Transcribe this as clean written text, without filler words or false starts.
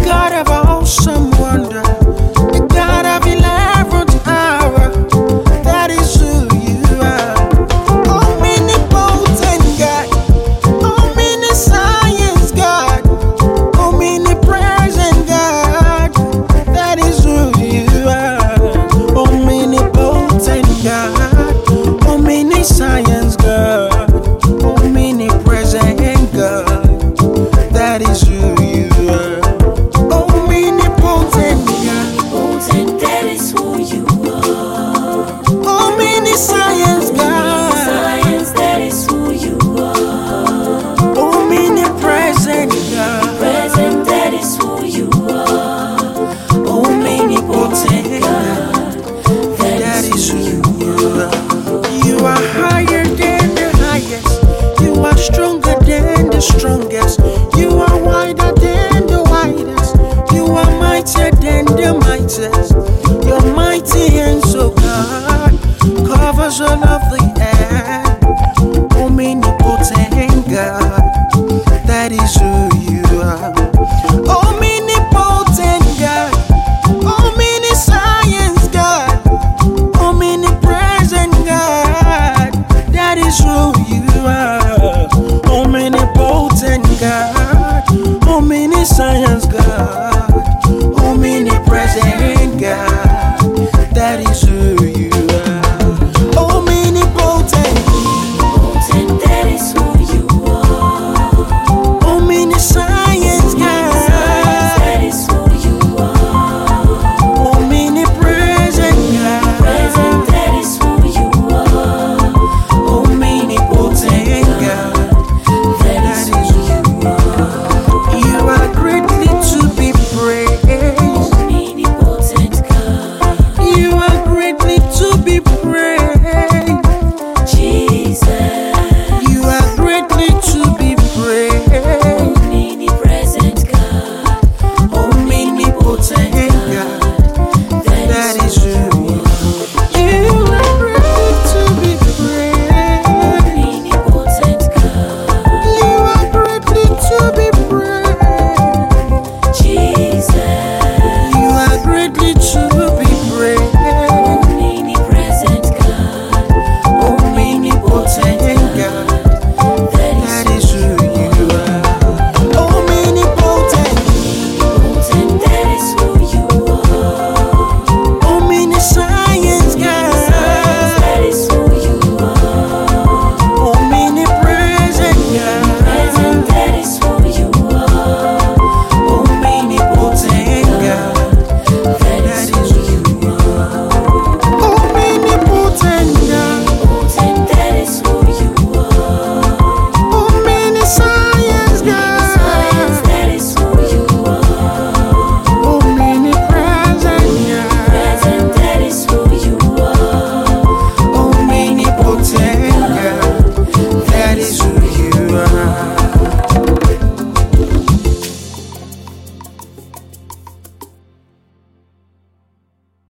God of awesome wonder, the God of 11th hour, that is who you are. Omnipotent God, omniscience God, omnipresent God, that is who you are. Omnipotent God, omniscience God, omnipresent God, that is who you are. Omnipotent God, Omnipotent, that is who you are. omniscience God, Science, that is who you are. omnipresent God, Present, that is who you are. Omnipotent God, that is who you are. You are higher than the highest, you are stronger than the strongest, you are wider than the widest, you are mightier than the mightiest. Your mighty hands, oh God, covers all of the earth. Omnipotent God, that is who you are. Omnipotent God, omniscience God, omnipresent God, that is who you are. Omnipotent God, omniscience God, omnipresent God, that is who you are. Omnipotent, Omnipotent, that is who you are. omniscience God, That is who you are. omnipresent God, Present, that is who you are. omnipotent God, That is who you are. you are greatly to be praised. Omnipotent God, You are greatly to be praised. Jesus. You are greatly to be praised. Omnipresent God, Omnipotent God, that is who you are. You are greatly to be praised. Omnipotent God, You are greatly to be praised. Jesus. You are greatly to be praised. Omnipresent God, Omnipotent God, that is who you are. Omnipotent, omnipotent, that is who you are. omniscience God, That is who you are. omnipresent God, Present, that is who you are. omnipotent God, That is who you are. omnipotent God, Omnipotent, that is who you are. omniscience Science, God, that is who you are. omnipresent God. Present,